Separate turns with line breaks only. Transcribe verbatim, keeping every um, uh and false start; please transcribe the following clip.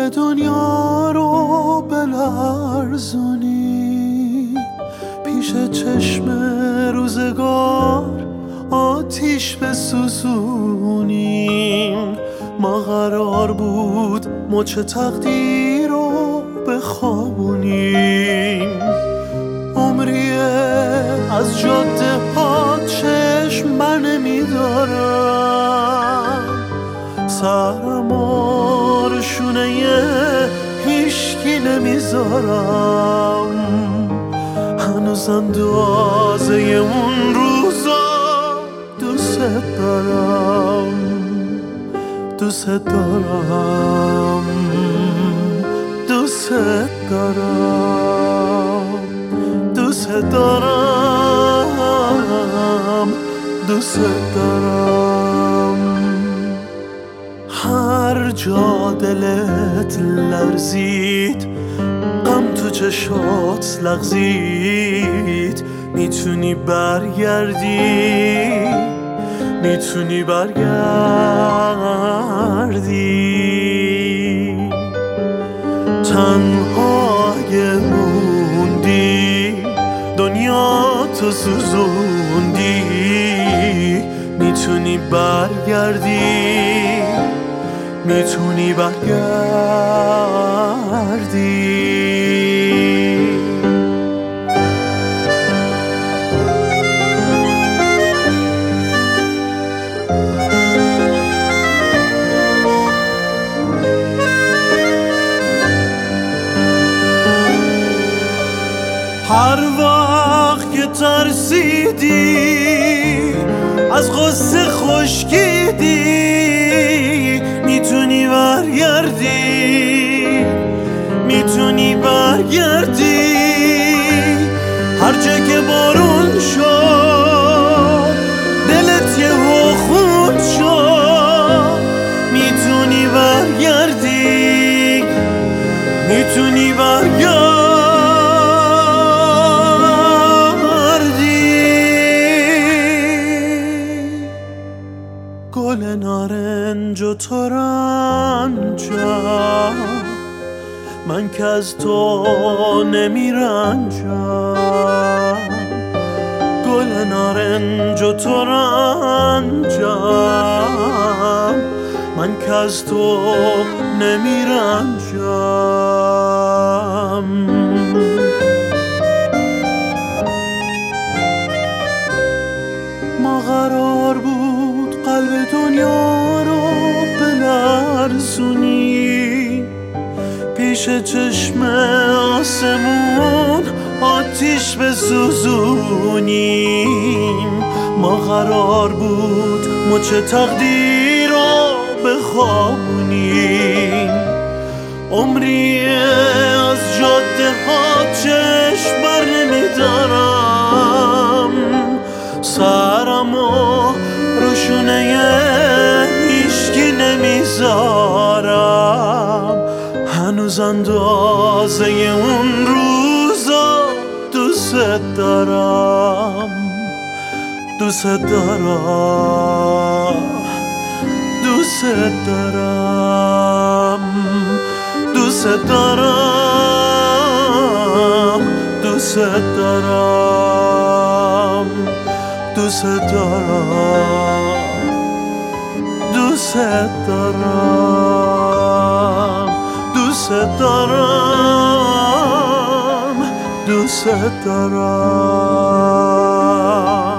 قلب دنیا رو بلرزونی، پیش چشم روزگار آتیش بسوزونیم. ما قرار بود مچ تقدیر رو بخوابونیم. عمریه از جاده ها چشم بر نمیدارم، سرم آرشونه هیشکی نمیذارم. هنوز اندازه اون روزا دوست دارم، دوست دارم، دوست دارم، دوست دارم، دوست دارم. هر جا دلت لرزید، غم تو چشات لغزید، میتونی برگردی، میتونی برگردی. تنها اگه موندی دنیا تو سوزوندی، میتونی برگردی، میتونی برگردی. هر وقت که ترسیدی از غصه خشکیدی، میتونی برگردی، میتونی برگردی. هر جا که بارون شد دلت یهو خون شد، میتونی برگردی، میتونی برگردی. گل نارنج و ترنجم، من که از تو نمیرنجم. گل نارنج و ترنجم، من که از تو نمیرنجم. ما قرار بود قلب دنیا رو بلرزونی، پیش چشم آسمون آتیش بسوزونیم. ما قرار بود مچ تقدیر رو بخوابونیم. عمری از جاده ها چشم بر نمیدارم، سرم و روشونه هیشکی نمیذارم. هنوز اندازه اون روزا دوست دارم، دوست دارم، دوست دارم، دوست دارم، دوست دارم، دوست دارم، دوست دارم، دوست دارم، دوست دارم.